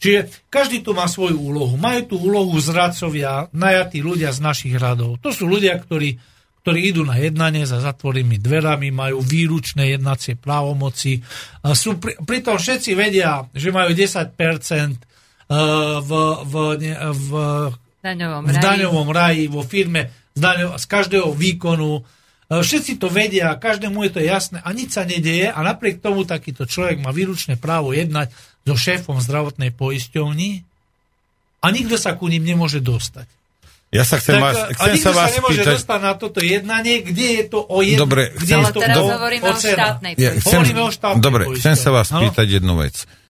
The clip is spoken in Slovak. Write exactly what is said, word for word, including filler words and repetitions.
Čiže každý tu má svoju úlohu. Majú tú úlohu zradcovia, najatí ľudia z našich radov. To sú ľudia, ktorí, ktorí idú na jednanie za zatvorenými dverami, majú výručné jednacie právomoci. Sú, pri, pritom všetci vedia, že majú desať percent v, v, v, daňovom v daňovom raji, vo firme z, daňo, z každého výkonu. Všetci to vedia, každému je to jasné a nič sa nedeje a napriek tomu takýto človek má výlučné právo jednať so šéfom zdravotnej poisťovni a nikto sa ku ním nemôže dostať. Ja sa chcem tak, vás, chcem a nikto sa, vás sa nemôže spýtať... dostať na toto jednanie, kde je to o jedno... Dobre, kde ale je to teraz o, hovoríme o, o štátnej ja, chcem, hovoríme o štátnej Dobre, poisťovni. chcem sa vás spýtať jednu vec.